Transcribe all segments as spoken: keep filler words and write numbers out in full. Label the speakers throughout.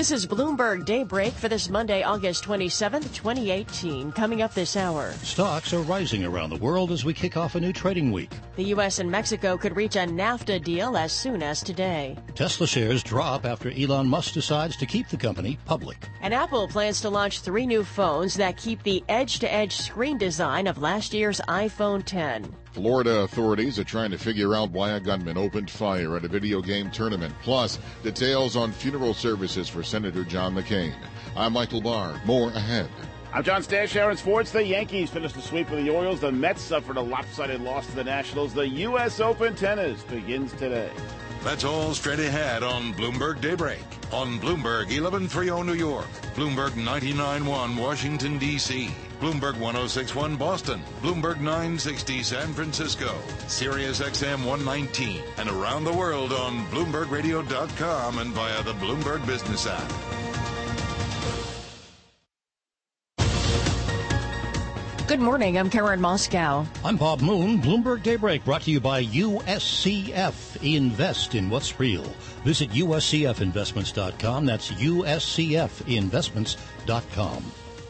Speaker 1: This is Bloomberg Daybreak for this Monday, August twenty-seventh, twenty eighteen. Coming up this hour.
Speaker 2: Stocks are rising around the world as we kick off a new trading week.
Speaker 1: The U S and Mexico could reach a NAFTA deal as soon as today.
Speaker 2: Tesla shares drop after Elon Musk decides to keep the company public.
Speaker 1: And Apple plans to launch three new phones that keep the edge-to-edge screen design of last year's iPhone ten.
Speaker 3: Florida authorities are trying to figure out why a gunman opened fire at a video game tournament. Plus, details on funeral services for Senator John McCain. I'm Michael Barr. More ahead.
Speaker 4: I'm John Stashower in sports. The Yankees finished the sweep of the Orioles. The Mets suffered a lopsided loss to the Nationals. The U S Open tennis begins today.
Speaker 5: That's all straight ahead on Bloomberg Daybreak. On Bloomberg eleven thirty New York, Bloomberg ninety-nine point one Washington, D C, Bloomberg one oh six point one Boston, Bloomberg nine sixty San Francisco, Sirius X M one nineteen, and around the world on Bloomberg Radio dot com and via the Bloomberg Business app.
Speaker 1: Good morning. I'm Karen Moscow.
Speaker 2: I'm Bob Moon. Bloomberg Daybreak brought to you by U S C F. Invest in what's real. Visit U S C F investments dot com. That's U S C F investments dot com.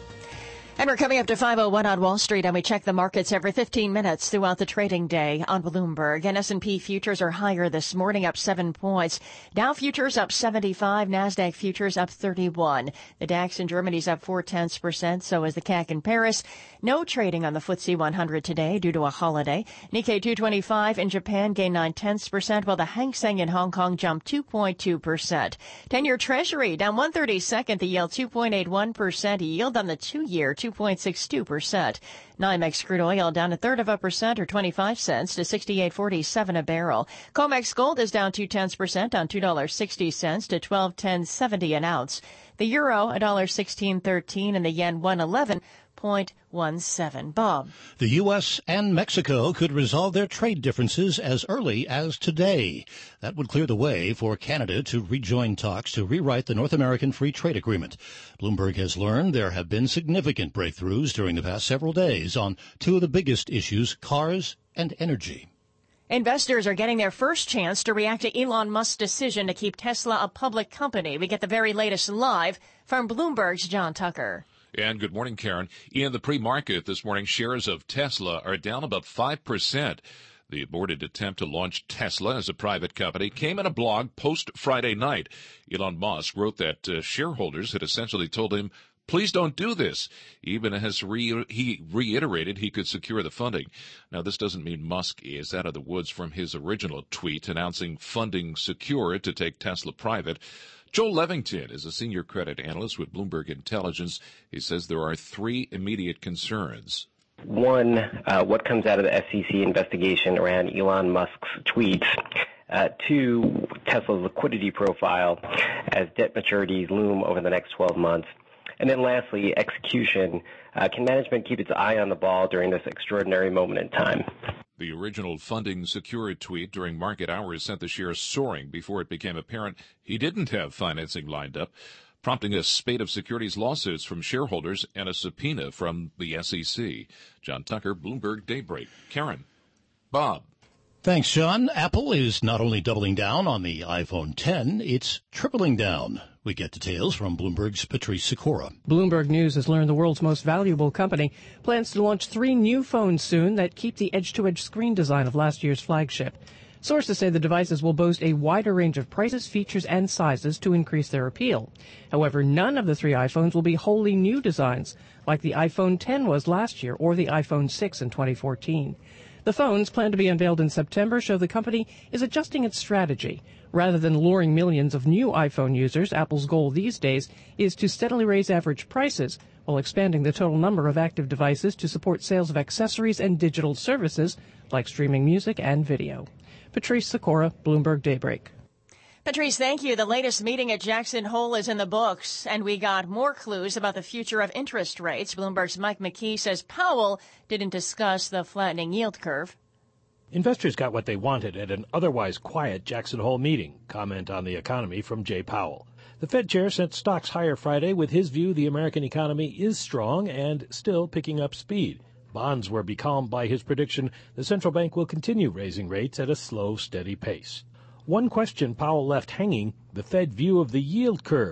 Speaker 1: And we're coming up to five oh one on Wall Street, and we check the markets every fifteen minutes throughout the trading day on Bloomberg. And S and P futures are higher this morning, up seven points. Dow futures up seventy-five, NASDAQ futures up thirty-one. The DAX in Germany's up four tenths percent, so is the C A C in Paris. No trading on the F T S E one hundred today due to a holiday. Nikkei two twenty-five in Japan gained nine tenths percent, while the Hang Seng in Hong Kong jumped two point two percent. ten-year Treasury down one thirty-second, the yield two point eight one percent. Yield on the two-year two point six two percent. NYMEX crude oil down a third of a percent or twenty-five cents to sixty-eight forty-seven a barrel. COMEX gold is down two tenths percent on two dollars and sixty cents to twelve ten seventy an ounce. The euro one dollar sixteen thirteen and the yen one eleven point one seven. Bob.
Speaker 2: The U S and Mexico could resolve their trade differences as early as today. That would clear the way for Canada to rejoin talks to rewrite the North American Free Trade Agreement. Bloomberg has learned there have been significant breakthroughs during the past several days on two of the biggest issues, cars and energy.
Speaker 1: Investors are getting their first chance to react to Elon Musk's decision to keep Tesla a public company. We get the very latest live from Bloomberg's John Tucker.
Speaker 6: And good morning, Karen. In the pre-market this morning, shares of Tesla are down about five percent. The aborted attempt to launch Tesla as a private company came in a blog post-Friday night. Elon Musk wrote that uh, shareholders had essentially told him, please don't do this, even as re- he reiterated he could secure the funding. Now, this doesn't mean Musk is out of the woods from his original tweet announcing funding secured to take Tesla private. Joel Levington is a senior credit analyst with Bloomberg Intelligence. He says there are three immediate concerns.
Speaker 7: One, uh, what comes out of the S E C investigation around Elon Musk's tweets. Uh, two, Tesla's liquidity profile as debt maturities loom over the next twelve months. And then lastly, execution. Uh, can management keep its eye on the ball during this extraordinary moment in time?
Speaker 6: The original funding secured tweet during market hours sent the shares soaring before it became apparent he didn't have financing lined up, prompting a spate of securities lawsuits from shareholders and a subpoena from the S E C. John Tucker, Bloomberg Daybreak. Karen. Bob.
Speaker 2: Thanks, John. Apple is not only doubling down on the iPhone ten, it's tripling down. We get details from Bloomberg's Patrice Sikora.
Speaker 8: Bloomberg News has learned the world's most valuable company plans to launch three new phones soon that keep the edge-to-edge screen design of last year's flagship. Sources say the devices will boast a wider range of prices, features, and sizes to increase their appeal. However, none of the three iPhones will be wholly new designs, like the iPhone ten was last year or the iPhone six in twenty fourteen. The phones, planned to be unveiled in September, show the company is adjusting its strategy. Rather than luring millions of new iPhone users, Apple's goal these days is to steadily raise average prices while expanding the total number of active devices to support sales of accessories and digital services like streaming music and video. Patrice Sikora, Bloomberg Daybreak.
Speaker 1: Patrice, thank you. The latest meeting at Jackson Hole is in the books, and we got more clues about the future of interest rates. Bloomberg's Mike McKee says Powell didn't discuss the flattening yield curve.
Speaker 9: Investors got what they wanted at an otherwise quiet Jackson Hole meeting. Comment on the economy from Jay Powell. The Fed chair sent stocks higher Friday with his view the American economy is strong and still picking up speed. Bonds were becalmed by his prediction the central bank will continue raising rates at a slow, steady pace. One question Powell left hanging, the Fed view of the yield curve. The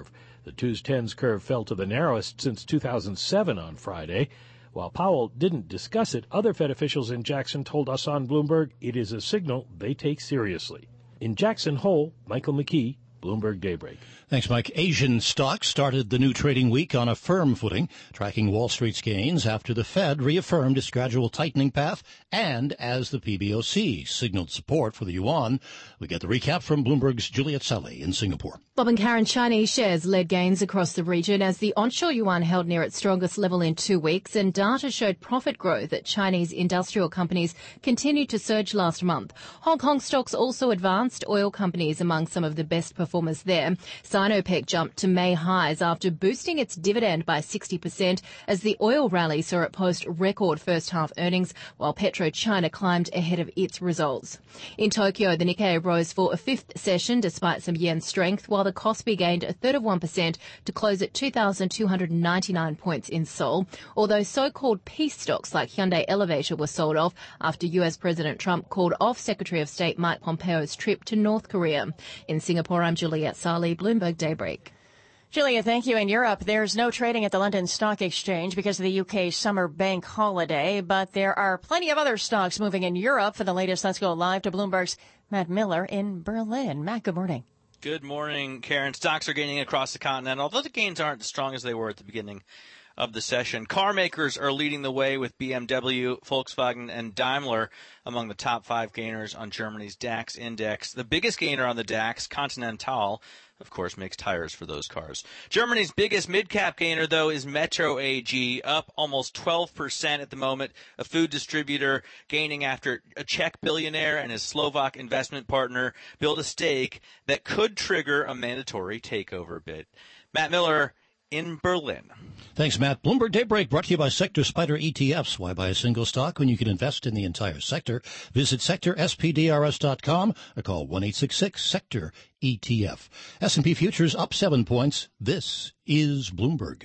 Speaker 9: The twos tens curve fell to the narrowest since two thousand seven on Friday. While Powell didn't discuss it, other Fed officials in Jackson told us on Bloomberg it is a signal they take seriously. In Jackson Hole, Michael McKee, Bloomberg Daybreak.
Speaker 2: Thanks, Mike. Asian stocks started the new trading week on a firm footing, tracking Wall Street's gains after the Fed reaffirmed its gradual tightening path and as the P B O C signaled support for the yuan. We get the recap from Bloomberg's Juliet Saleh in Singapore.
Speaker 10: Bob and Karen, Chinese shares led gains across the region as the onshore yuan held near its strongest level in two weeks, and data showed profit growth at Chinese industrial companies continued to surge last month. Hong Kong stocks also advanced, oil companies among some of the best performers there. Sinopec jumped to May highs after boosting its dividend by sixty percent as the oil rally saw it post record first-half earnings, while PetroChina climbed ahead of its results. In Tokyo, the Nikkei rose for a fifth session despite some yen strength, while the Kospi gained a third of one percent to close at two thousand two hundred ninety-nine points in Seoul, although so-called peace stocks like Hyundai Elevator were sold off after U S President Trump called off Secretary of State Mike Pompeo's trip to North Korea. In Singapore, I'm Juliet Saleh, Bloomberg Daybreak.
Speaker 1: Julia, thank you. In Europe, there's no trading at the London Stock Exchange because of the U K summer bank holiday, but there are plenty of other stocks moving in Europe. For the latest, let's go live to Bloomberg's Matt Miller in Berlin. Matt, good morning.
Speaker 11: Good morning, Karen. Stocks are gaining across the continent, although the gains aren't as strong as they were at the beginning of the session. Car makers are leading the way with B M W, Volkswagen, and Daimler among the top five gainers on Germany's DAX index. The biggest gainer on the DAX, Continental, of course, makes tires for those cars. Germany's biggest mid-cap gainer, though, is Metro A G, up almost twelve percent at the moment. A food distributor gaining after a Czech billionaire and his Slovak investment partner built a stake that could trigger a mandatory takeover bid. Matt Miller in Berlin.
Speaker 2: Thanks, Matt. Bloomberg Daybreak brought to you by Sector Spider E T Fs. Why buy a single stock when you can invest in the entire sector? Visit sector s p d r s dot com or call one eight six six sector E T F. S and P futures up seven points. This is Bloomberg.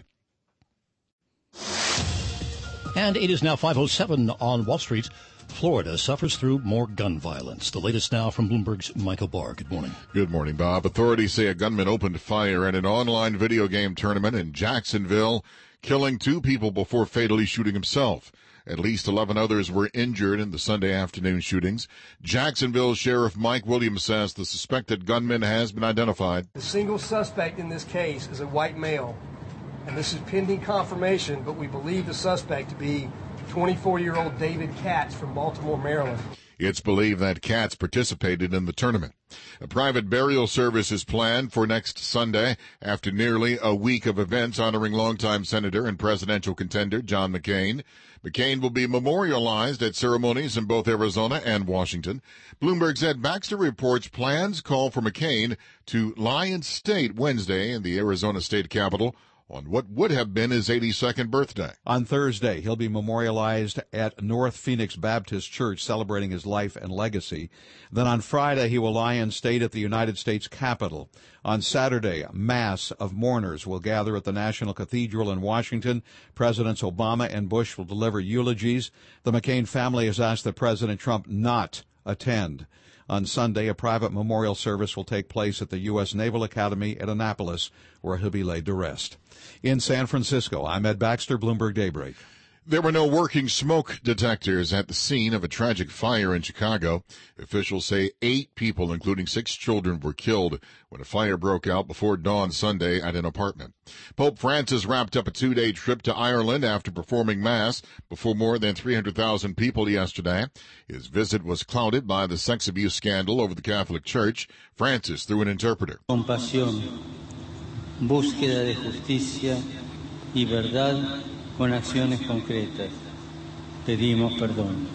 Speaker 2: And it is now five oh seven on Wall Street. Florida suffers through more gun violence. The latest now from Bloomberg's Michael Barr. Good morning.
Speaker 3: Good morning, Bob. Authorities say a gunman opened fire at an online video game tournament in Jacksonville, killing two people before fatally shooting himself. At least eleven others were injured in the Sunday afternoon shootings. Jacksonville Sheriff Mike Williams says the suspected gunman has been identified.
Speaker 12: The single suspect in this case is a white male, and this is pending confirmation, but we believe the suspect to be twenty-four-year-old David Katz from Baltimore, Maryland.
Speaker 3: It's believed that Katz participated in the tournament. A private burial service is planned for next Sunday after nearly a week of events honoring longtime Senator and presidential contender John McCain. McCain will be memorialized at ceremonies in both Arizona and Washington. Bloomberg's Ed Baxter reports plans call for McCain to lie in state Wednesday in the Arizona state capitol on what would have been his eighty-second birthday.
Speaker 13: On Thursday, he'll be memorialized at North Phoenix Baptist Church, celebrating his life and legacy. Then on Friday, he will lie in state at the United States Capitol. On Saturday, mass of mourners will gather at the National Cathedral in Washington. Presidents Obama and Bush will deliver eulogies. The McCain family has asked that President Trump not attend. On Sunday, a private memorial service will take place at the U S Naval Academy at Annapolis, where he'll be laid to rest. In San Francisco, I'm Ed Baxter, Bloomberg Daybreak.
Speaker 3: There were no working smoke detectors at the scene of a tragic fire in Chicago. Officials say eight people, including six children, were killed when a fire broke out before dawn Sunday at an apartment. Pope Francis wrapped up a two-day trip to Ireland after performing Mass before more than three hundred thousand people yesterday. His visit was clouded by the sex abuse scandal over the Catholic Church. Francis, through an interpreter.
Speaker 14: Compasión, búsqueda de justicia y verdad con acciones concretas. Pedimos perdón.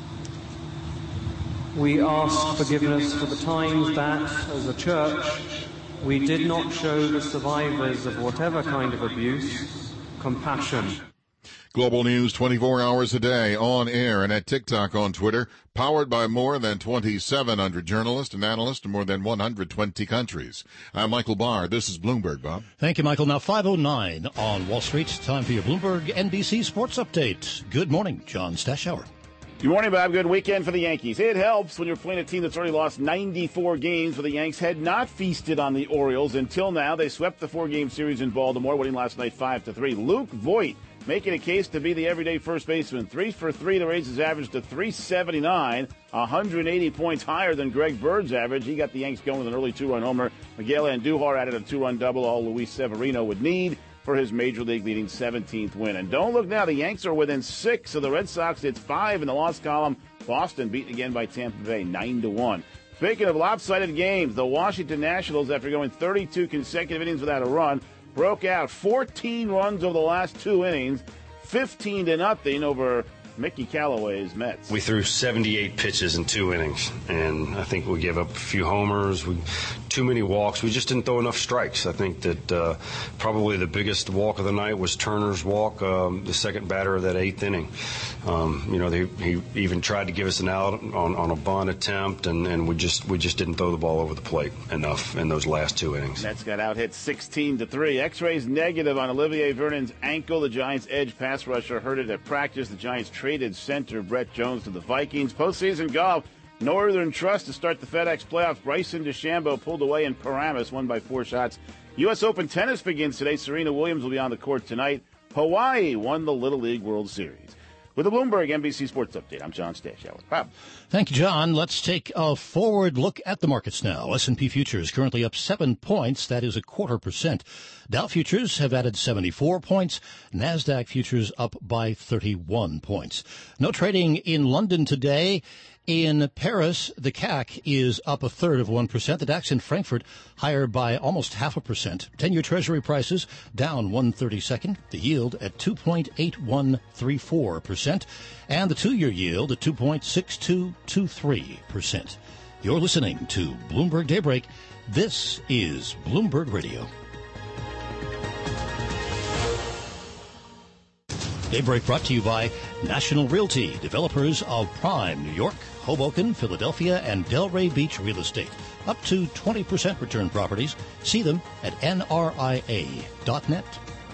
Speaker 15: We ask forgiveness for the times that, as a church, we did not show the survivors of whatever kind of abuse compassion.
Speaker 3: Global News twenty-four hours a day, on air and at TikTok, on Twitter, powered by more than twenty-seven hundred journalists and analysts in more than one hundred twenty countries. I'm Michael Barr. This is Bloomberg, Bob.
Speaker 2: Thank you, Michael. Now five oh nine on Wall Street. Time for your Bloomberg N B C Sports Update. Good morning, John Stashower.
Speaker 4: Good morning, Bob. Good weekend for the Yankees. It helps when you're playing a team that's already lost ninety-four games, where the Yanks had not feasted on the Orioles until now. They swept the four-game series in Baltimore, winning last night five to three. Luke Voit making a case to be the everyday first baseman. Three for three to raise his average to three seventy-nine, one hundred eighty points higher than Greg Bird's average. He got the Yanks going with an early two-run homer. Miguel Andujar added a two-run double, all Luis Severino would need for his Major League leading seventeenth win. And don't look now, the Yanks are within six of the Red Sox. It's five in the loss column. Boston beaten again by Tampa Bay, nine to one. Speaking of lopsided games, the Washington Nationals, after going thirty-two consecutive innings without a run, broke out fourteen runs over the last two innings, fifteen to nothing over Mickey Callaway's Mets.
Speaker 16: We threw seventy-eight pitches in two innings, and I think we gave up a few homers, we, too many walks. We just didn't throw enough strikes. I think that uh, probably the biggest walk of the night was Turner's walk, um, the second batter of that eighth inning. Um, you know, they, he even tried to give us an out on, on a bunt attempt, and, and we just we just didn't throw the ball over the plate enough in those last two innings.
Speaker 4: Mets got out hit sixteen to three. X-rays negative on Olivier Vernon's ankle. The Giants' edge pass rusher hurt it at practice. The Giants traded center Brett Jones to the Vikings. Postseason golf. Northern Trust to start the FedEx playoffs. Bryson DeChambeau pulled away in Paramus, won by four shots. U S Open tennis begins today. Serena Williams will be on the court tonight. Hawaii won the Little League World Series. With the Bloomberg N B C Sports Update, I'm John Stashower. Bob.
Speaker 2: Thank you, John. Let's take a forward look at the markets now. S and P futures currently up seven points. That is a quarter percent. Dow futures have added seventy-four points. NASDAQ futures up by thirty-one points. No trading in London today. In Paris, the C A C is up a third of one percent. The DAX in Frankfurt higher by almost half a percent. ten-year Treasury prices down one thirty-second. The yield at two point eight one three four percent. And the two-year yield at two point six two two three percent. You're listening to Bloomberg Daybreak. This is Bloomberg Radio. Daybreak brought to you by National Realty, developers of Prime, New York, Hoboken, Philadelphia, and Delray Beach real estate. Up to twenty percent return properties. See them at N R I A dot net.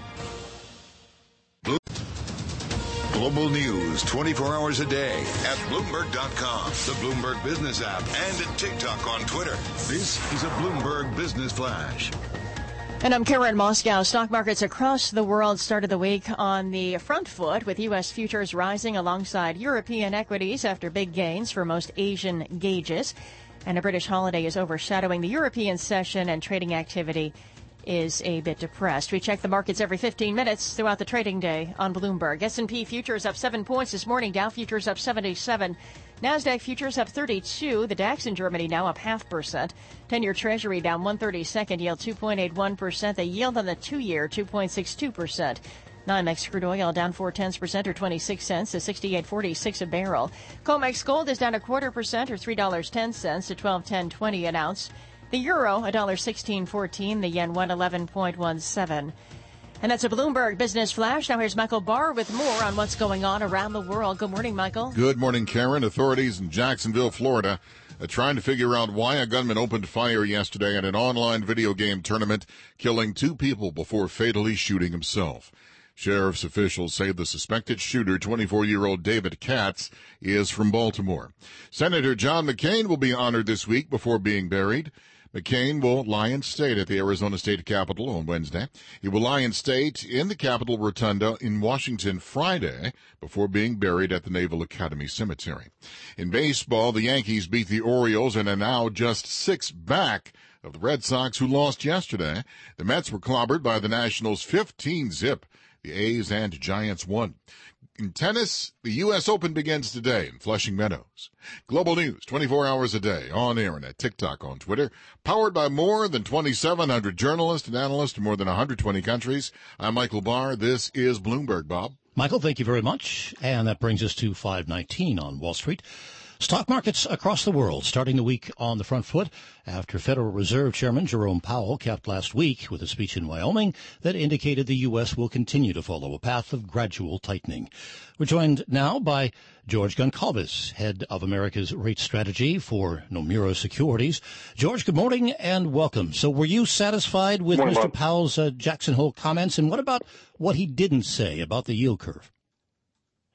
Speaker 5: Global news twenty-four hours a day at Bloomberg dot com, the Bloomberg Business app, and at TikTok on Twitter. This is a Bloomberg Business Flash.
Speaker 1: And I'm Karen Moscow. Stock markets across the world started the week on the front foot, with U S futures rising alongside European equities after big gains for most Asian gauges. And a British holiday is overshadowing the European session, and trading activity is a bit depressed. We check the markets every fifteen minutes throughout the trading day on Bloomberg. S and P futures up seven points this morning. Dow futures up seventy-seven. NASDAQ futures up thirty-two. The DAX in Germany now up half percent. ten-year Treasury down one thirty-second, yield two point eight one percent. The yield on the two-year, two point six two percent. NYMEX crude oil down four tenths percent or twenty-six cents to sixty-eight forty-six a barrel. COMEX gold is down a quarter percent or three dollars and ten cents to twelve ten twenty an ounce. The euro, one dollar sixteen fourteen. The yen, one eleven point one seven. And that's a Bloomberg Business Flash. Now here's Michael Barr with more on what's going on around the world. Good morning, Michael.
Speaker 3: Good morning, Karen. Authorities in Jacksonville, Florida, are trying to figure out why a gunman opened fire yesterday at an online video game tournament, killing two people before fatally shooting himself. Sheriff's officials say the suspected shooter, twenty-four-year-old David Katz, is from Baltimore. Senator John McCain will be honored this week before being buried. McCain will lie in state at the Arizona State Capitol on Wednesday. He will lie in state in the Capitol Rotunda in Washington Friday before being buried at the Naval Academy Cemetery. In baseball, the Yankees beat the Orioles and are now just six back of the Red Sox, who lost yesterday. The Mets were clobbered by the Nationals fifteen zip. The A's and Giants won. In tennis, the U S Open begins today in Flushing Meadows. Global news twenty-four hours a day, on air and at TikTok, on Twitter. Powered by more than twenty-seven hundred journalists and analysts in more than one hundred twenty countries. I'm Michael Barr. This is Bloomberg, Bob.
Speaker 2: Michael, thank you very much. And that brings us to five nineteen on Wall Street. Stock markets across the world starting the week on the front foot after Federal Reserve Chairman Jerome Powell capped last week with a speech in Wyoming that indicated the U S will continue to follow a path of gradual tightening. We're joined now by George Goncalves, head of America's rate strategy for Nomura Securities. George, good morning and welcome. So were you satisfied with
Speaker 17: morning,
Speaker 2: Mister
Speaker 17: Bob.
Speaker 2: Powell's uh, Jackson Hole comments, and what about what he didn't say about the yield curve?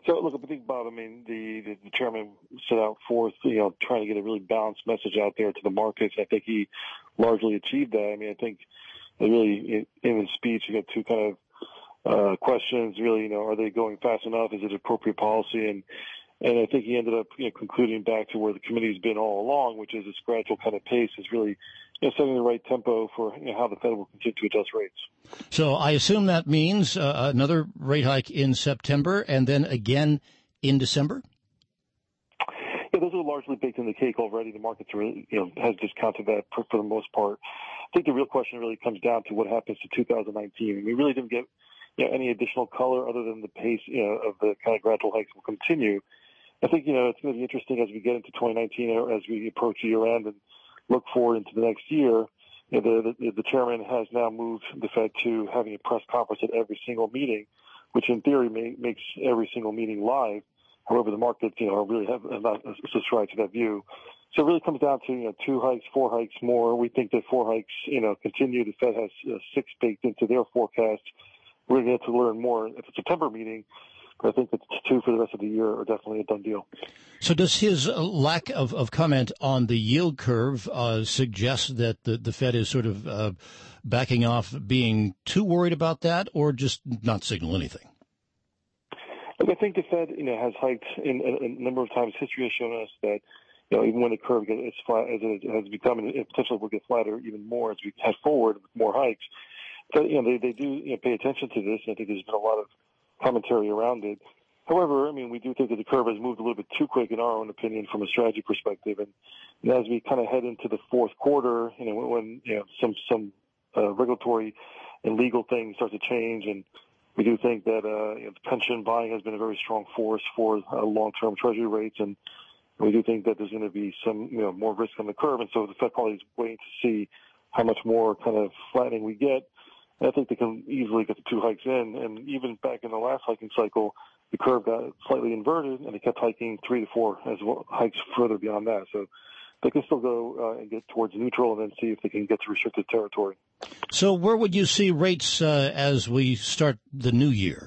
Speaker 17: So, look, I think, Bob, I mean, the, the, the chairman set out forth, you know, trying to get a really balanced message out there to the markets. I think he largely achieved that. I mean, I think really in his speech, you got two kind of uh, questions, really, you know, are they going fast enough? Is it appropriate policy? And and I think he ended up, you know, concluding back to where the committee's been all along, which is this gradual kind of pace is really, you know, setting the right tempo for, you know, how the Fed will continue to adjust rates.
Speaker 2: So I assume that means uh, another rate hike in September and then again in December?
Speaker 17: Yeah, those are largely baked in the cake already. The market's really, you know, has discounted that for, for the most part. I think the real question really comes down to what happens to two thousand nineteen. And we really didn't get, you know, any additional color other than the pace, you know, of the kind of gradual hikes will continue. I think, you know, it's going to be interesting as we get into twenty nineteen, as we approach year end and look forward into the next year. You know, the, the, the chairman has now moved the Fed to having a press conference at every single meeting, which in theory may, makes every single meeting live. However, the markets, you know, really have not subscribed to that view. So it really comes down to, you know, two hikes, four hikes more. We think that four hikes, you know, continue. The Fed has uh, six baked into their forecast. We're going to have to learn more at the September meeting. But I think that two for the rest of the year are definitely a done deal.
Speaker 2: So does his lack of, of comment on the yield curve uh, suggest that the, the Fed is sort of uh, backing off, being too worried about that, or just not signal anything?
Speaker 17: Look, I think the Fed, you know, has hiked in a, a number of times. History has shown us that, you know, even when the curve gets flat, as it has become, and it potentially will get flatter even more as we head forward with more hikes. But, you know, they, they do, you know, pay attention to this, and I think there's been a lot of commentary around it. However, I mean, we do think that the curve has moved a little bit too quick, in our own opinion, from a strategy perspective. And, and as we kind of head into the fourth quarter, you know, when, you know, some, some uh, regulatory and legal things start to change, and we do think that uh, you know, the pension buying has been a very strong force for uh, long-term Treasury rates, and we do think that there's going to be some, you know, more risk on the curve. And so the Fed probably is waiting to see how much more kind of flattening we get. And I think they can easily get the two hikes in. And even back in the last hiking cycle, the curve got slightly inverted, and they kept hiking three to four as well, hikes further beyond that. So they can still go uh, and get towards neutral and then see if they can get to restricted territory.
Speaker 2: So where would you see rates uh, as we start the new year?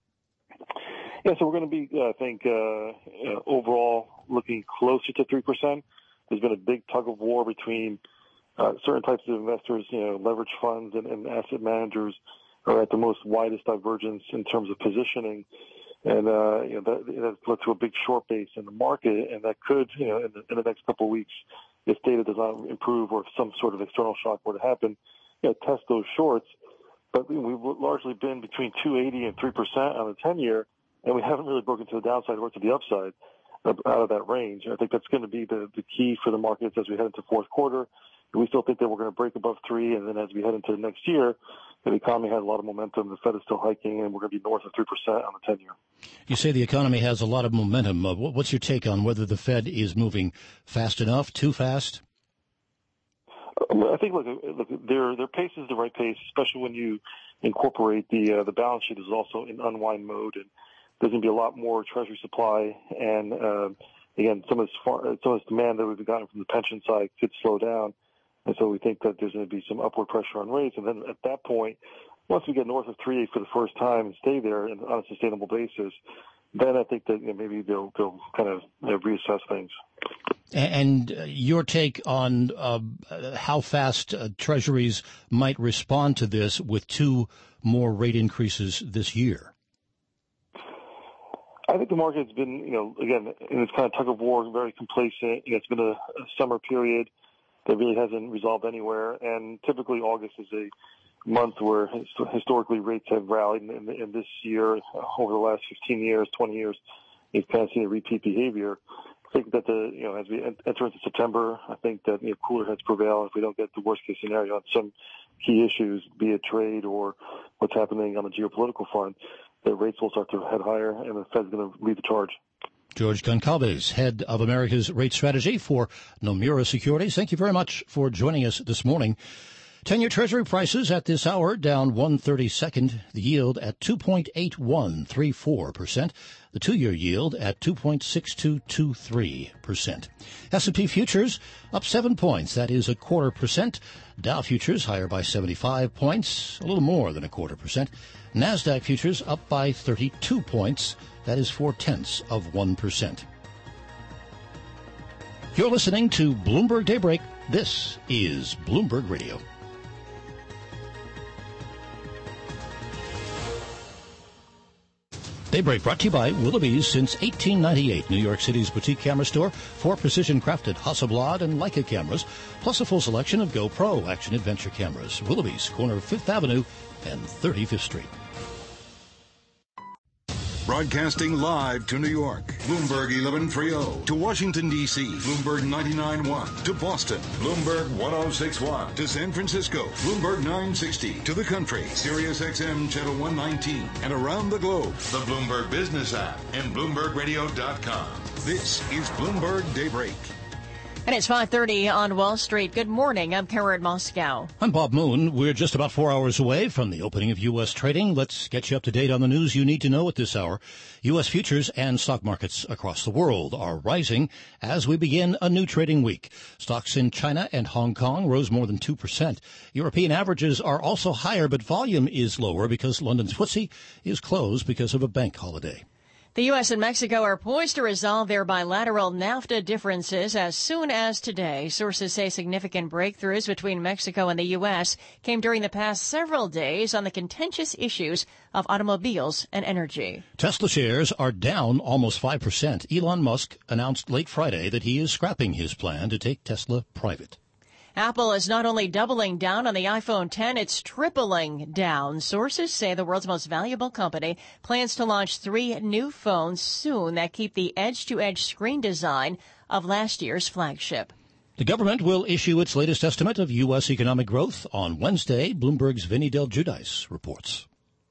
Speaker 17: Yeah, so we're going to be, uh, I think, uh, uh, overall looking closer to three percent. There's been a big tug of war between uh, certain types of investors, you know, leverage funds and, and asset managers are at the most widest divergence in terms of positioning. And, uh, you know, that, that led to a big short base in the market, and that could, you know, in the, in the next couple of weeks, if data does not improve or if some sort of external shock were to happen, you know, test those shorts. But we've largely been between two eighty and three percent on the ten-year, and we haven't really broken to the downside or to the upside out of that range. I think that's going to be the, the key for the markets as we head into fourth quarter. We still think that we're going to break above three, and then as we head into the next year, the economy has a lot of momentum. The Fed is still hiking, and we're going to be north of three percent on the ten-year.
Speaker 2: You say the economy has a lot of momentum. Uh, what's your take on whether the Fed is moving fast enough, too fast?
Speaker 17: I think, look, look their their pace is the right pace, especially when you incorporate the uh, the balance sheet is also in unwind mode, and there's going to be a lot more Treasury supply, and uh, again, some of this far, some of this demand that we've gotten from the pension side could slow down, and so we think that there's going to be some upward pressure on rates, and then at that point, once we get north of three for the first time and stay there on a sustainable basis, then I think that, you know, maybe they'll they'll kind of, you know, reassess things.
Speaker 2: And your take on uh, how fast uh, Treasuries might respond to this with two more rate increases this year?
Speaker 17: I think the market's been, you know, again, in this kind of tug of war, very complacent. You know, it's been a, a summer period that really hasn't resolved anywhere, and typically August is a month where historically rates have rallied, and, and this year, over the last fifteen years, twenty years, you've kind of seen a repeat behavior. I think that the, you know, as we enter into September, I think that, you know, cooler heads prevail if we don't get the worst case scenario on some key issues, be it trade or what's happening on the geopolitical front, that rates will start to head higher and the Fed's going to lead the charge.
Speaker 2: George Goncalves, head of America's rate strategy for Nomura Securities. Thank you very much for joining us this morning. ten-year Treasury prices at this hour down one thirty-second. The yield at two point eight one three four percent. The two-year yield at two point six two two three percent. S and P futures up seven points. That is a quarter percent. Dow futures higher by seventy-five points, a little more than a quarter percent. NASDAQ futures up by thirty-two points. That is four-tenths of one percent. You're listening to Bloomberg Daybreak. This is Bloomberg Radio. Daybreak brought to you by Willoughby's since eighteen ninety-eight, New York City's boutique camera store for precision-crafted Hasselblad and Leica cameras, plus a full selection of GoPro action-adventure cameras. Willoughby's, corner of Fifth Avenue and thirty-fifth Street.
Speaker 5: Broadcasting live to New York, Bloomberg eleven thirty. To Washington, D C, Bloomberg ninety-nine point one. To Boston, Bloomberg ten sixty-one. To San Francisco, Bloomberg nine sixty. To the country, Sirius X M Channel one nineteen. And around the globe, the Bloomberg Business app and Bloomberg Radio dot com. This is Bloomberg Daybreak.
Speaker 1: And it's five thirty on Wall Street. Good morning. I'm Karen Moscow.
Speaker 2: I'm Bob Moon. We're just about four hours away from the opening of U S trading. Let's get you up to date on the news you need to know at this hour. U S futures and stock markets across the world are rising as we begin a new trading week. Stocks in China and Hong Kong rose more than two percent. European averages are also higher, but volume is lower because London's F T S E is closed because of a bank holiday.
Speaker 1: The U S and Mexico are poised to resolve their bilateral NAFTA differences as soon as today. Sources say significant breakthroughs between Mexico and the U S came during the past several days on the contentious issues of automobiles and energy.
Speaker 2: Tesla shares are down almost five percent. Elon Musk announced late Friday that he is scrapping his plan to take Tesla private.
Speaker 1: Apple is not only doubling down on the iPhone ten, it's tripling down. Sources say the world's most valuable company plans to launch three new phones soon that keep the edge-to-edge screen design of last year's flagship.
Speaker 2: The government will issue its latest estimate of U S economic growth on Wednesday. Bloomberg's Vinny Del Giudice reports.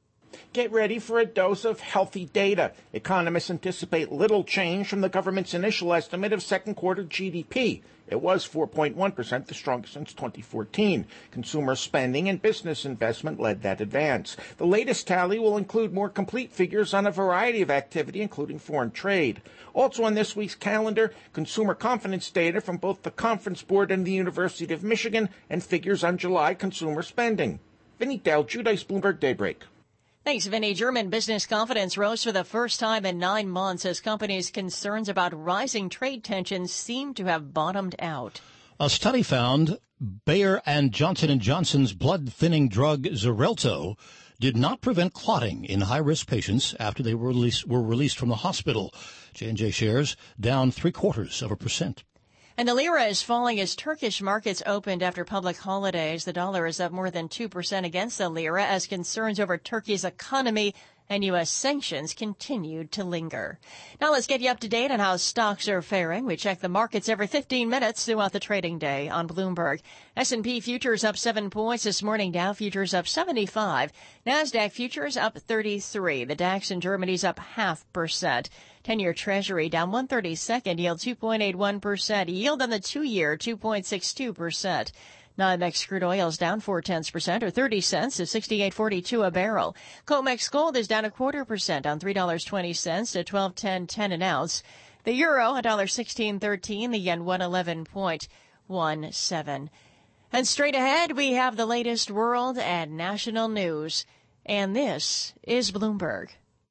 Speaker 18: Get ready for a dose of healthy data. Economists anticipate little change from the government's initial estimate of second quarter G D P. It was four point one percent, the strongest since twenty fourteen. Consumer spending and business investment led that advance. The latest tally will include more complete figures on a variety of activity, including foreign trade. Also on this week's calendar, consumer confidence data from both the Conference Board and the University of Michigan, and figures on July consumer spending. Vinny Del Giudice, Bloomberg Daybreak.
Speaker 1: Thanks, Vinny. German business confidence rose for the first time in nine months as companies' concerns about rising trade tensions seem to have bottomed out.
Speaker 2: A study found Bayer and Johnson and Johnson's blood-thinning drug Xarelto did not prevent clotting in high-risk patients after they were released, were released from the hospital. J and J shares down three-quarters of a percent.
Speaker 1: And the lira is falling as Turkish markets opened after public holidays. The dollar is up more than two percent against the lira as concerns over Turkey's economy and U S sanctions continued to linger. Now let's get you up to date on how stocks are faring. We check the markets every fifteen minutes throughout the trading day on Bloomberg. S and P futures up seven points this morning. Dow futures up seventy-five. NASDAQ futures up thirty-three. The DAX in Germany's up half percent. ten-year Treasury down one thirty-second, yield two point eight one percent. Yield on the two-year two point six two percent. NYMEX crude oil is down four tenths percent, or thirty cents to sixty-eight forty-two a barrel. COMEX gold is down a quarter percent on three dollars and twenty cents to twelve ten ten an ounce. The euro one dollar sixteen thirteen, the yen one eleven point one seven. And straight ahead, we have the latest world and national news. And this is Bloomberg.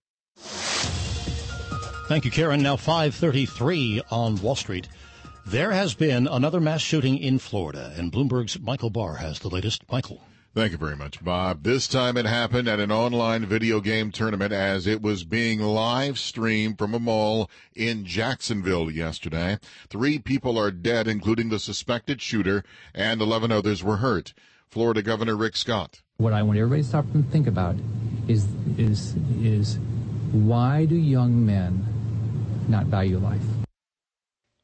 Speaker 2: Thank you, Karen. Now five thirty-three on Wall Street. There has been another mass shooting in Florida, and Bloomberg's Michael Barr has the latest. Michael.
Speaker 3: Thank you very much, Bob. This time it happened at an online video game tournament as it was being live streamed from a mall in Jacksonville yesterday. Three people are dead, including the suspected shooter, and eleven others were hurt. Florida Governor Rick Scott.
Speaker 19: What I want everybody to stop and think about is, is, is why do young men not value life?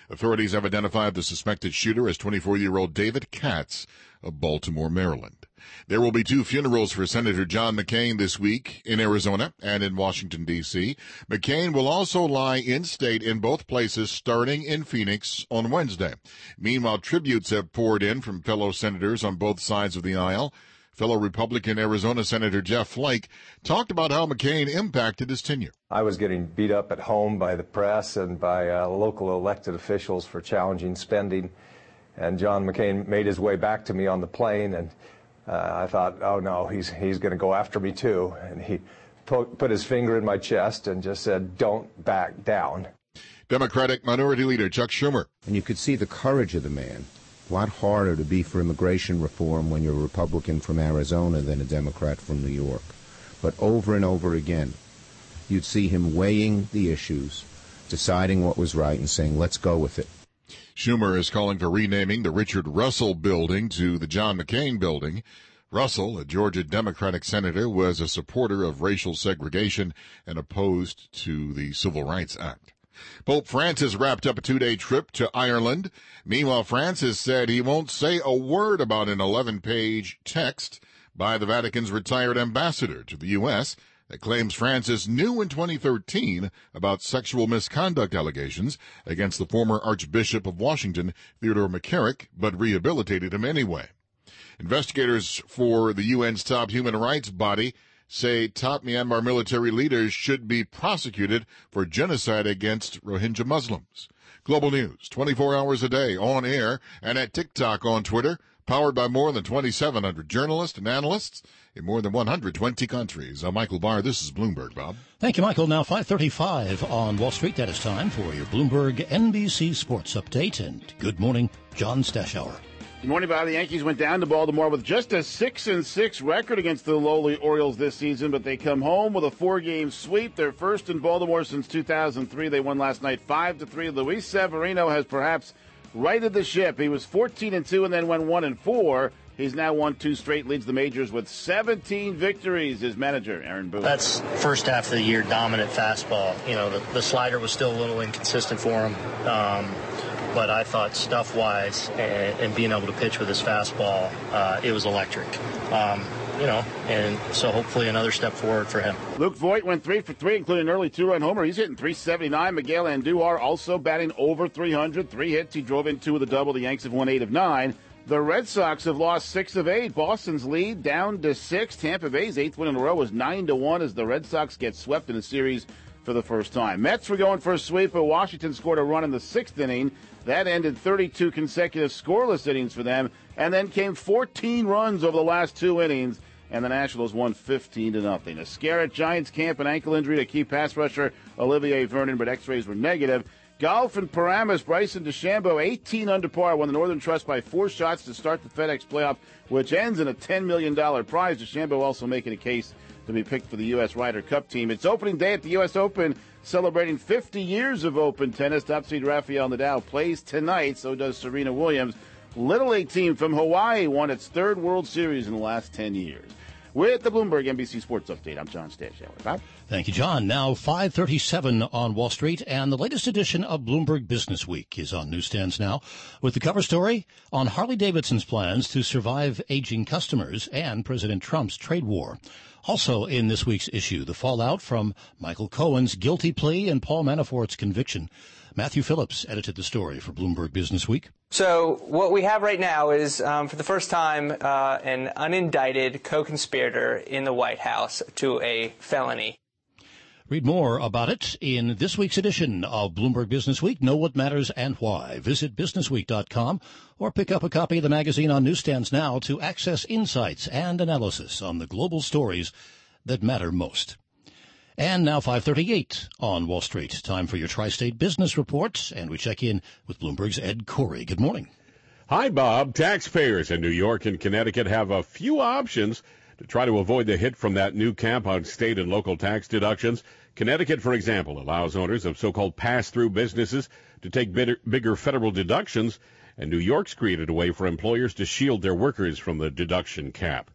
Speaker 3: Authorities have identified the suspected shooter as twenty-four-year-old David Katz of Baltimore, Maryland. There will be two funerals for Senator John McCain this week in Arizona and in Washington, D C McCain will also lie in state in both places starting in Phoenix on Wednesday. Meanwhile, tributes have poured in from fellow senators on both sides of the aisle. Fellow Republican Arizona Senator Jeff Flake talked about how McCain impacted his tenure.
Speaker 20: I was getting beat up at home by the press and by uh, local elected officials for challenging spending. And John McCain made his way back to me on the plane, and uh, I thought, oh no, he's he's going to go after me too. And he put, put his finger in my chest and just said, don't back down.
Speaker 3: Democratic Minority Leader Chuck Schumer.
Speaker 21: And you could see the courage of the man. A lot harder to be for immigration reform when you're a Republican from Arizona than a Democrat from New York. But over and over again, you'd see him weighing the issues, deciding what was right, and saying, let's go with it.
Speaker 3: Schumer is calling for renaming the Richard Russell Building to the John McCain Building. Russell, a Georgia Democratic senator, was a supporter of racial segregation and opposed to the Civil Rights Act. Pope Francis wrapped up a two-day trip to Ireland. Meanwhile, Francis said he won't say a word about an eleven-page text by the Vatican's retired ambassador to the U S that claims Francis knew in twenty thirteen about sexual misconduct allegations against the former Archbishop of Washington, Theodore McCarrick, but rehabilitated him anyway. Investigators for the U N's top human rights body say top Myanmar military leaders should be prosecuted for genocide against Rohingya Muslims. Global News, twenty-four hours a day, on air, and at TikTok on Twitter, powered by more than twenty-seven hundred journalists and analysts in more than one hundred twenty countries. I'm Michael Barr. This is Bloomberg, Bob.
Speaker 2: Thank you, Michael. Now five thirty-five on Wall Street. That is time for your Bloomberg N B C Sports Update. And good morning, John Stashower.
Speaker 4: Good morning, Bob. The Yankees went down to Baltimore with just a six and six record against the lowly Orioles this season, but they come home with a four-game sweep. Their first in Baltimore since two thousand three. They won last night five to three. Luis Severino has perhaps righted the ship. He was fourteen and two and then went one and four. He's now won two straight, leads the majors with seventeen victories. His manager, Aaron Boone.
Speaker 22: That's first half of the year dominant fastball. You know, the, the slider was still a little inconsistent for him. Um, But I thought stuff-wise and, and being able to pitch with his fastball, uh, it was electric. Um, you know, and so hopefully another step forward for him.
Speaker 4: Luke Voigt went three for three, including an early two-run homer. He's hitting three seventy-nine. Miguel Andujar also batting over three hundred. Three hits. He drove in two with a double. The Yanks have won eight of nine. The Red Sox have lost six of eight. Boston's lead down to six. Tampa Bay's eighth win in a row was nine to one as the Red Sox get swept in the series for the first time. Mets were going for a sweep, but Washington scored a run in the sixth inning. That ended thirty-two consecutive scoreless innings for them, and then came fourteen runs over the last two innings, and the Nationals won fifteen to nothing. A scare at Giants camp, an ankle injury to key pass rusher Olivier Vernon, but x-rays were negative. Golf and Paramus, Bryson DeChambeau, eighteen under par, won the Northern Trust by four shots to start the FedEx playoff, which ends in a ten million dollars prize. DeChambeau also making a case to be picked for the U S Ryder Cup team. It's opening day at the U S Open, celebrating fifty years of Open tennis. Top seed Rafael Nadal plays tonight, so does Serena Williams. Little League team from Hawaii won its third World Series in the last ten years. With the Bloomberg N B C Sports Update, I'm John Stashower. Bob?
Speaker 2: Thank you, John. Now five thirty-seven on Wall Street, and the latest edition of Bloomberg Business Week is on newsstands now, with the cover story on Harley-Davidson's plans to survive aging customers and President Trump's trade war. Also in this week's issue, the fallout from Michael Cohen's guilty plea and Paul Manafort's conviction. Matthew Phillips edited the story for Bloomberg Business Week.
Speaker 23: So what we have right now is, um, for the first time, uh, an unindicted co-conspirator in the White House to a felony.
Speaker 2: Read more about it in this week's edition of Bloomberg Business Week. Know what matters and why. Visit business week dot com or pick up a copy of the magazine on newsstands now to access insights and analysis on the global stories that matter most. And now five thirty-eight on Wall Street. Time for your Tri-State Business Report, and we check in with Bloomberg's Ed Corey. Good morning.
Speaker 24: Hi, Bob. Taxpayers in New York and Connecticut have a few options to try to avoid the hit from that new cap on state and local tax deductions. Connecticut, for example, allows owners of so-called pass-through businesses to take bigger, bigger federal deductions, and New York's created a way for employers to shield their workers from the deduction cap.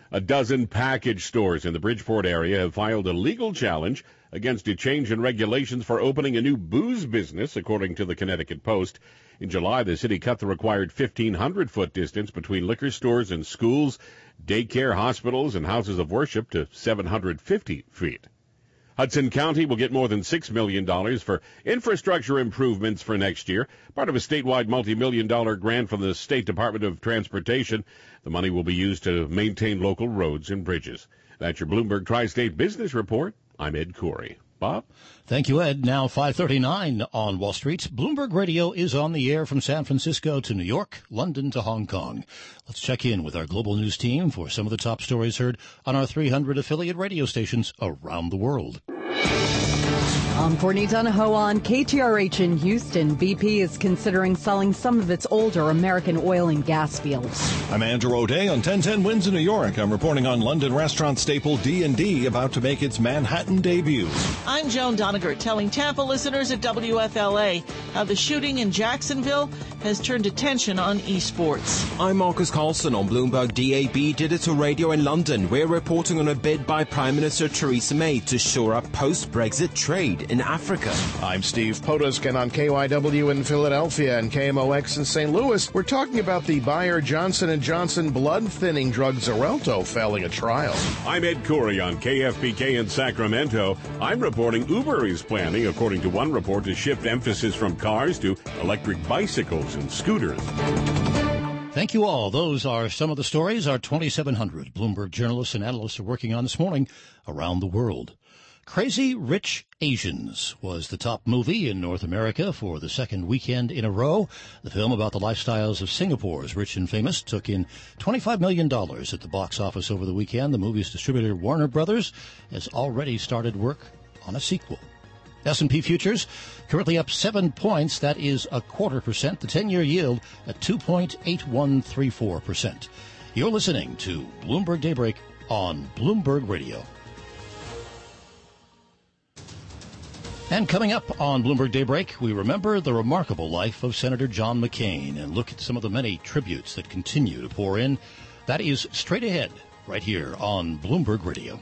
Speaker 24: A dozen package stores in the Bridgeport area have filed a legal challenge against a change in regulations for opening a new booze business, according to the Connecticut Post. In July, the city cut the required fifteen hundred foot distance between liquor stores and schools, daycare, hospitals, and houses of worship to seven hundred fifty feet. Hudson County will get more than six million dollars for infrastructure improvements for next year, part of a statewide multi-million dollar grant from the State Department of Transportation. The money will be used to maintain local roads and bridges. That's your Bloomberg Tri-State Business Report. I'm Ed Corey. Bob?
Speaker 2: Thank you, Ed. Now five thirty-nine on Wall Street. Bloomberg Radio is on the air from San Francisco to New York, London to Hong Kong. Let's check in with our global news team for some of the top stories heard on our three hundred affiliate radio stations around the world.
Speaker 6: I'm Courtney Donahoe on K T R H in Houston. B P is considering selling some of its older American oil and gas fields.
Speaker 7: I'm Andrew O'Day on ten ten Wins in New York. I'm reporting on London restaurant staple D and D about to make its Manhattan debut.
Speaker 8: I'm Joan Doniger telling Tampa listeners at W F L A how the shooting in Jacksonville has turned attention on esports.
Speaker 9: I'm Marcus Carlson on Bloomberg D A B Digital Radio in London. We're reporting on a bid by Prime Minister Theresa May to shore up post-Brexit trade in Africa.
Speaker 25: I'm Steve Podoskin on K Y W in Philadelphia and K M O X in Saint Louis. We're talking about the Bayer Johnson and Johnson blood-thinning drug Xarelto failing a trial.
Speaker 24: I'm Ed Corey on K F B K in Sacramento. I'm reporting Uber is planning, according to one report, to shift emphasis from cars to electric bicycles and scooters.
Speaker 2: Thank you all. Those are some of the stories our twenty-seven hundred Bloomberg journalists and analysts are working on this morning around the world. Crazy Rich Asians was the top movie in North America for the second weekend in a row. The film about the lifestyles of Singapore's rich and famous took in twenty-five million dollars at the box office over the weekend. The movie's distributor, Warner Brothers, has already started work on a sequel. S and P futures currently up seven points. That is a quarter percent. The ten-year yield at two point eight one three four percent. You're listening to Bloomberg Daybreak on Bloomberg Radio. And coming up on Bloomberg Daybreak, we remember the remarkable life of Senator John McCain and look at some of the many tributes that continue to pour in. That is straight ahead, right here on Bloomberg Radio.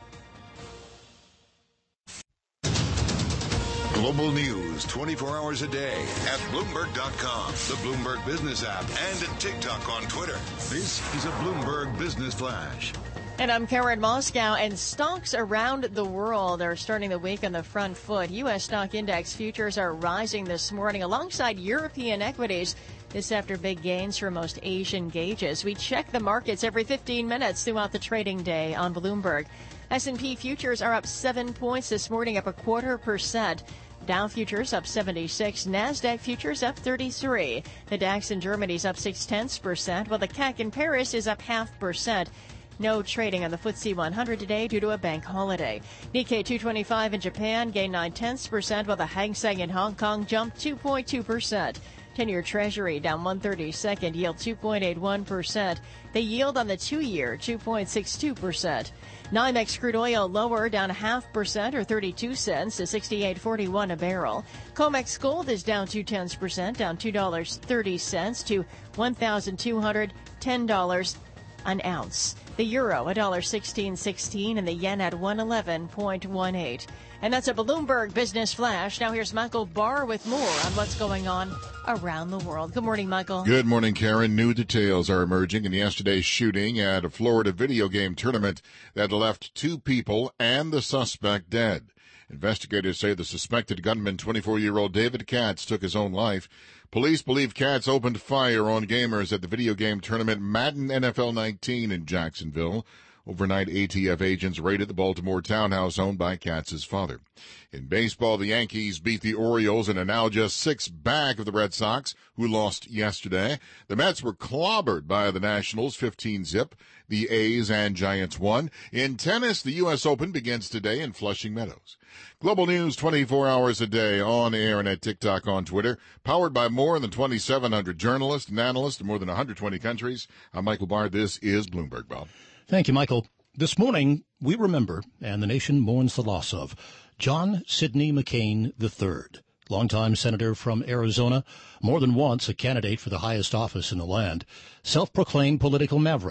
Speaker 5: Global news twenty-four hours a day at Bloomberg dot com, the Bloomberg Business app, and at TikTok on Twitter. This is a Bloomberg Business Flash.
Speaker 1: And I'm Karen Moscow, and stocks around the world are starting the week on the front foot. U S stock index futures are rising this morning alongside European equities. This after big gains for most Asian gauges. We check the markets every fifteen minutes throughout the trading day on Bloomberg. S and P futures are up seven points this morning, up a quarter percent. Dow futures up seventy-six, NASDAQ futures up thirty-three. The DAX in Germany is up six tenths percent, while the C A C in Paris is up half percent. No trading on the F T S E one hundred today due to a bank holiday. Nikkei two twenty-five in Japan gained nine tenths percent, while the Hang Seng in Hong Kong jumped two point two percent. ten-year Treasury down one thirty-second, yield two point eight one percent. The yield on the two-year, two point six two percent. NYMEX crude oil lower, down a half percent or thirty-two cents to sixty-eight forty-one a barrel. COMEX gold is down two tenths percent, down two dollars and thirty cents to one thousand two hundred ten dollars an ounce. The euro, one dollar sixteen sixteen, and the yen at one eleven point one eight. And that's a Bloomberg Business Flash. Now here's Michael Barr with more on what's going on around the world. Good morning, Michael.
Speaker 3: Good morning, Karen. New details are emerging in yesterday's shooting at a Florida video game tournament that left two people and the suspect dead. Investigators say the suspected gunman, twenty-four-year-old David Katz, took his own life. Police believe Katz opened fire on gamers at the video game tournament Madden N F L nineteen in Jacksonville. Overnight, A T F agents raided the Baltimore townhouse owned by Katz's father. In baseball, the Yankees beat the Orioles and are now just six back of the Red Sox, who lost yesterday. The Mets were clobbered by the Nationals, fifteen zip. The A's and Giants won. In tennis, the U S Open begins today in Flushing Meadows. Global news twenty-four hours a day on air and at TikTok, on Twitter. Powered by more than twenty-seven hundred journalists and analysts in more than one hundred twenty countries. I'm Michael Barr. This is Bloomberg, Bob.
Speaker 2: Thank you, Michael. This morning, we remember, and the nation mourns the loss of, John Sidney McCain the third, longtime senator from Arizona, more than once a candidate for the highest office in the land, self-proclaimed political maverick,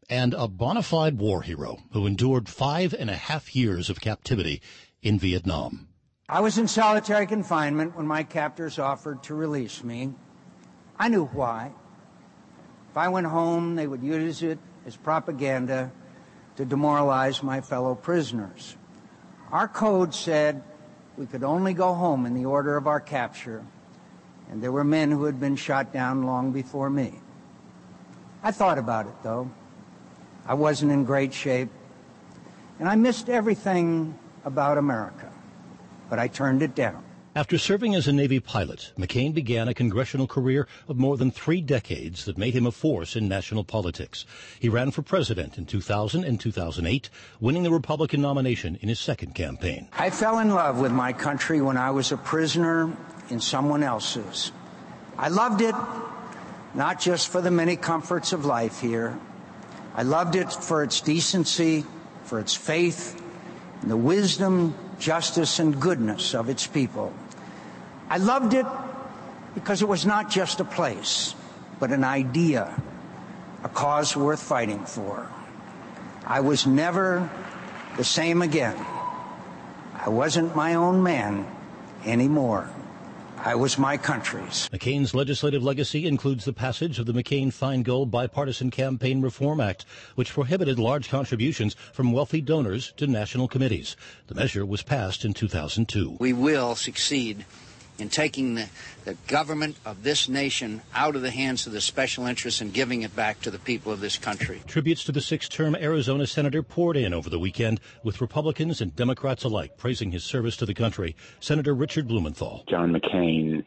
Speaker 2: and a bona fide war hero who endured five and a half years of captivity in Vietnam.
Speaker 10: I was in solitary confinement when my captors offered to release me. I knew why. If I went home, they would use it as propaganda to demoralize my fellow prisoners. Our code said we could only go home in the order of our capture, and there were men who had been shot down long before me. I thought about it, though. I wasn't in great shape, and I missed everything about America, but I turned it down.
Speaker 2: After serving as a Navy pilot, McCain began a congressional career of more than three decades that made him a force in national politics. He ran for president in two thousand and two thousand eight, winning the Republican nomination in his second campaign.
Speaker 10: I fell in love with my country when I was a prisoner in someone else's. I loved it not just for the many comforts of life here. I loved it for its decency, for its faith, and the wisdom, justice, and goodness of its people. I loved it because it was not just a place, but an idea, a cause worth fighting for. I was never the same again. I wasn't my own man anymore. I was my country's.
Speaker 2: McCain's legislative legacy includes the passage of the McCain-Feingold Bipartisan Campaign Reform Act, which prohibited large contributions from wealthy donors to national committees. The measure was passed in two thousand two.
Speaker 11: We will succeed in taking the, the government of this nation out of the hands of the special interests and giving it back to the people of this country.
Speaker 2: Tributes to the six-term Arizona senator poured in over the weekend, with Republicans and Democrats alike praising his service to the country. Senator Richard Blumenthal.
Speaker 12: John McCain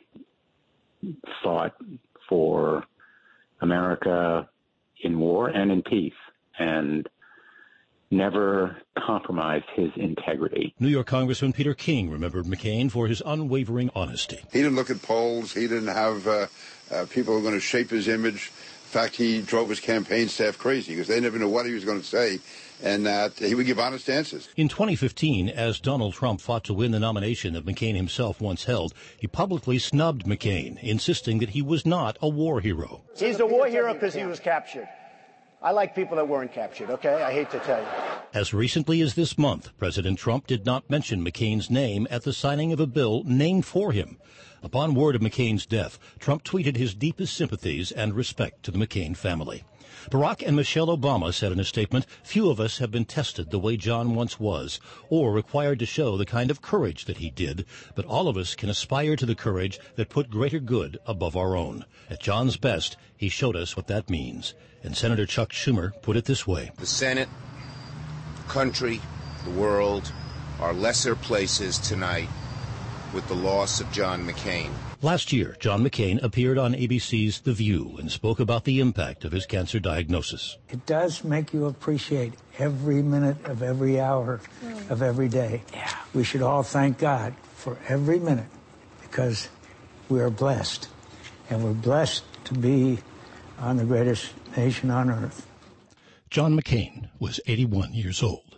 Speaker 12: fought for America in war and in peace, and never compromised his integrity.
Speaker 2: New York Congressman Peter King remembered McCain for his unwavering honesty.
Speaker 13: He didn't look at polls. He didn't have uh, uh, people who were going to shape his image. In fact, he drove his campaign staff crazy because they never knew what he was going to say, and uh, he would give honest answers.
Speaker 2: In twenty fifteen, as Donald Trump fought to win the nomination that McCain himself once held, he publicly snubbed McCain, insisting that he was not a war hero.
Speaker 14: He's a war hero because he was captured. I like people that weren't captured, okay? I hate to tell you.
Speaker 2: As recently as this month, President Trump did not mention McCain's name at the signing of a bill named for him. Upon word of McCain's death, Trump tweeted his deepest sympathies and respect to the McCain family. Barack and Michelle Obama said in a statement, "Few of us have been tested the way John once was, or required to show the kind of courage that he did, but all of us can aspire to the courage that put greater good above our own. At John's best, he showed us what that means." And Senator Chuck Schumer put it this way.
Speaker 26: The Senate, the country, the world are lesser places tonight with the loss of John McCain.
Speaker 2: Last year, John McCain appeared on A B C's The View and spoke about the impact of his cancer diagnosis.
Speaker 10: It does make you appreciate every minute of every hour of every day. Yeah. We should all thank God for every minute because we are blessed, and we're blessed to be on the greatest nation on earth.
Speaker 2: John McCain was eighty-one years old.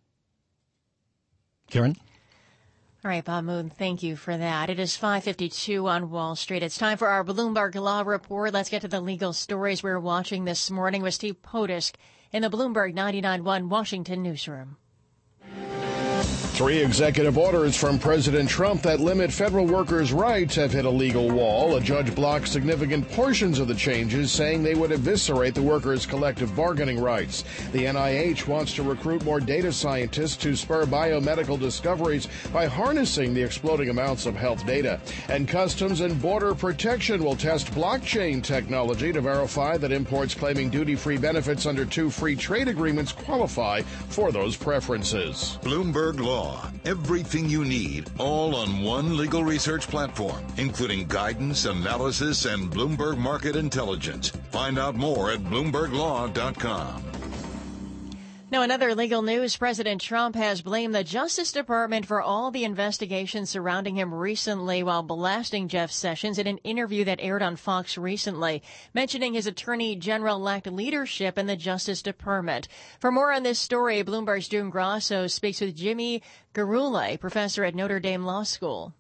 Speaker 2: Karen?
Speaker 1: All right, Bob Moon, thank you for that. It is five fifty-two on Wall Street. It's time for our Bloomberg Law Report. Let's get to the legal stories we're watching this morning with Steve Potisk in the Bloomberg ninety-nine point one Washington newsroom.
Speaker 25: Three executive orders from President Trump that limit federal workers' rights have hit a legal wall. A judge blocked significant portions of the changes, saying they would eviscerate the workers' collective bargaining rights. The N I H wants to recruit more data scientists to spur biomedical discoveries by harnessing the exploding amounts of health data. And Customs and Border Protection will test blockchain technology to verify that imports claiming duty-free benefits under two free trade agreements qualify for those preferences.
Speaker 5: Bloomberg Law. Everything you need, all on one legal research platform, including guidance, analysis, and Bloomberg Market Intelligence. Find out more at bloomberg law dot com.
Speaker 1: Now, in other legal news, President Trump has blamed the Justice Department for all the investigations surrounding him recently while blasting Jeff Sessions in an interview that aired on Fox recently, mentioning his attorney general lacked leadership in the Justice Department. For more on this story, Bloomberg's June Grasso speaks with Jimmy Gurule, professor at Notre Dame Law School.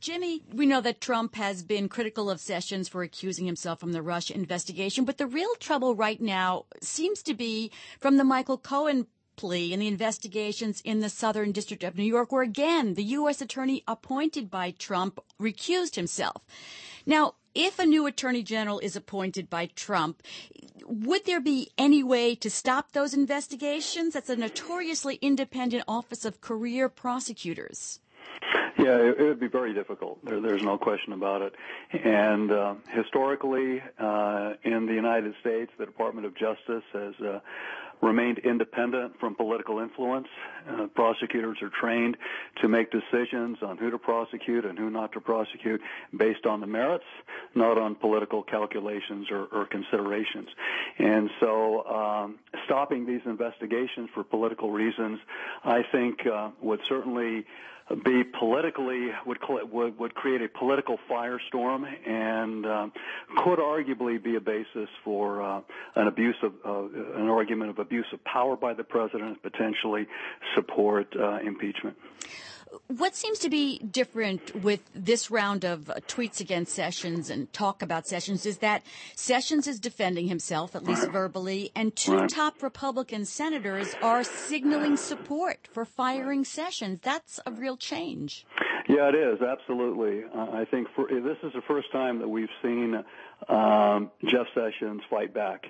Speaker 15: Jimmy, we know that Trump has been critical of Sessions for accusing himself from the Russia investigation, but the real trouble right now seems to be from the Michael Cohen plea and the investigations in the Southern District of New York, where, again, the U S attorney appointed by Trump recused himself. Now, if a new attorney general is appointed by Trump, would there be any way to stop those investigations? That's a notoriously independent office of career prosecutors.
Speaker 16: Yeah, it, it would be very difficult. There, there's no question about it. And uh, historically, uh, in the United States, the Department of Justice has uh, remained independent from political influence. Uh, prosecutors are trained to make decisions on who to prosecute and who not to prosecute based on the merits, not on political calculations or, or considerations. And so um, stopping these investigations for political reasons, I think, uh, would certainly be politically would would would create a political firestorm and um, could arguably be a basis for uh, an abuse of uh, an argument of abuse of power by the president, potentially support uh, impeachment.
Speaker 15: What seems to be different with this round of uh, tweets against Sessions and talk about Sessions is that Sessions is defending himself, at least verbally, and two
Speaker 16: Right.
Speaker 15: top Republican senators are signaling support for firing Sessions. That's a real change.
Speaker 16: Yeah, it is, absolutely. Uh, I think for, this is the first time that we've seen um, Jeff Sessions fight back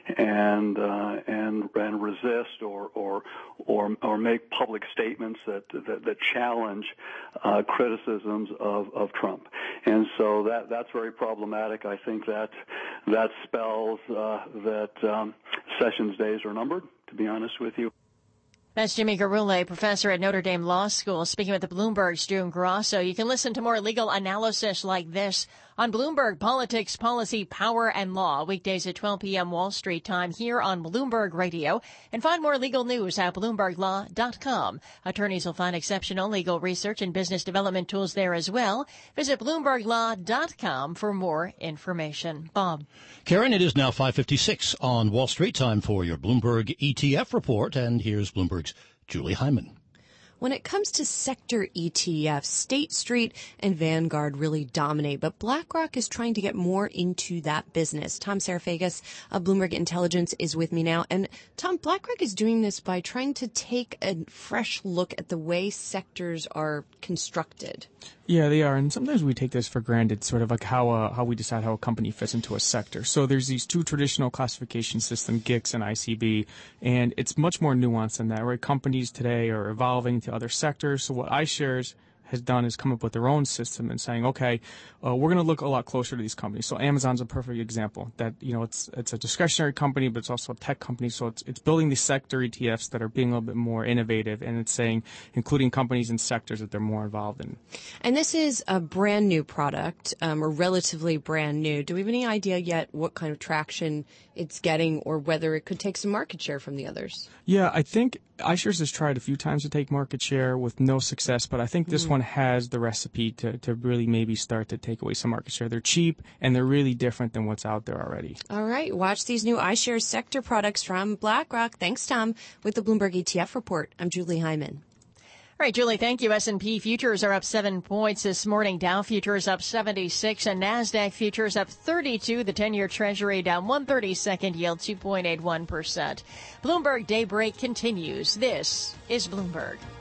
Speaker 16: and uh, and and resist or or or, or make public statements that that, that challenge uh, criticisms of, of Trump. And so that that's very problematic. I think that that spells uh, that um, Sessions' days are numbered, to be honest with you.
Speaker 1: That's Jimmy Gurule, professor at Notre Dame Law School, speaking with the Bloomberg's June Grasso. You can listen to more legal analysis like this on Bloomberg Politics, Policy, Power, and Law, weekdays at twelve p.m. Wall Street time here on Bloomberg Radio. And find more legal news at bloomberg law dot com. Attorneys will find exceptional legal research and business development tools there as well. Visit bloomberg law dot com for more information. Bob.
Speaker 2: Karen, it is now five fifty-six on Wall Street. Time for your Bloomberg E T F report, and here's Bloomberg's Julie Hyman.
Speaker 17: When it comes to sector E T Fs, State Street and Vanguard really dominate, but BlackRock is trying to get more into that business. Tom Sarafagas of Bloomberg Intelligence is with me now. And Tom, BlackRock is doing this by trying to take a fresh look at the way sectors are constructed.
Speaker 18: Yeah, they are, and sometimes we take this for granted, sort of like how uh, how we decide how a company fits into a sector. So there's these two traditional classification systems, G I C S and I C B, and it's much more nuanced than that, right? Companies today are evolving to other sectors. So what iShares has done is come up with their own system and saying, okay, uh, we're going to look a lot closer to these companies. So Amazon's a perfect example that, you know, it's it's a discretionary company, but it's also a tech company. So it's it's building these sector E T Fs that are being a little bit more innovative, and it's saying, including companies and sectors that they're more involved in.
Speaker 17: And this is a brand new product, um, or relatively brand new. Do we have any idea yet what kind of traction it's getting, or whether it could take some market share from the others?
Speaker 18: Yeah, I think iShares has tried a few times to take market share with no success, but I think this
Speaker 17: Mm.
Speaker 18: one has the recipe to, to really maybe start to take away some market share. They're cheap, and they're really different than what's out there already.
Speaker 17: All right, watch these new iShares sector products from BlackRock. Thanks, Tom. With the Bloomberg E T F report, I'm Julie Hyman.
Speaker 1: All right, Julie, thank you. S and P futures are up seven points this morning. Dow futures up seventy-six and NASDAQ futures up thirty-two. The ten-year Treasury down one thirty-second yield, two point eight one percent. Bloomberg Daybreak continues. This is Bloomberg.